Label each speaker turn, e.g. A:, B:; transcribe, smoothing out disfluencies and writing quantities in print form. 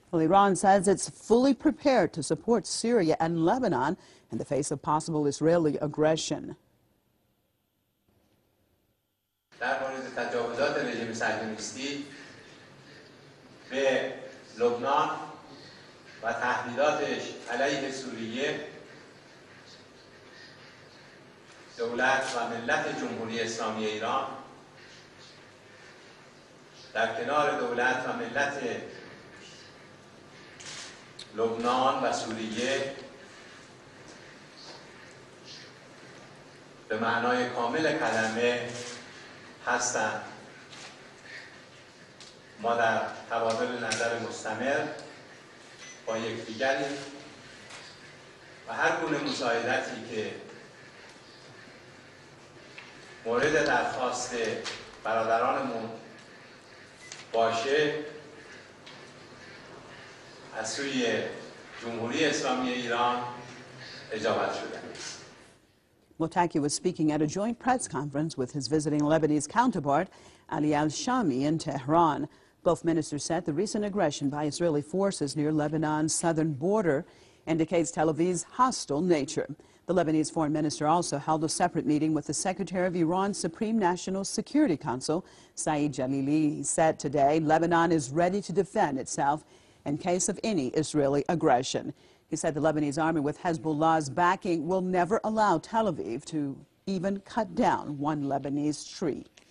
A: Well, Iran says it's fully prepared to support Syria and Lebanon in the face of possible Israeli aggression.
B: در مورد تجاوزات رژیم صهیونیستی به لبنان و تهدیداتش علیه سوریه، دولت و ملت جمهوری اسلامی ایران در کنار دولت و ملت لبنان و سوریه به معنای کامل کلمه هستند. ما در تبادل نظر مستمر با یکدیگریم و هر گونه مساعدتی که مورد درخواست برادرانمون باشه از سوی جمهوری اسلامی ایران اجابت شده است.
A: Mottaki was speaking at a joint press conference with his visiting Lebanese counterpart, Ali al-Shami, in Tehran. Both ministers said the recent aggression by Israeli forces near Lebanon's southern border indicates Tel Aviv's hostile nature. The Lebanese foreign minister also held a separate meeting with the secretary of Iran's Supreme National Security Council, Saeed Jalili. He said today Lebanon is ready to defend itself in case of any Israeli aggression. He said the Lebanese army, with Hezbollah's backing, will never allow Tel Aviv to even cut down one Lebanese tree.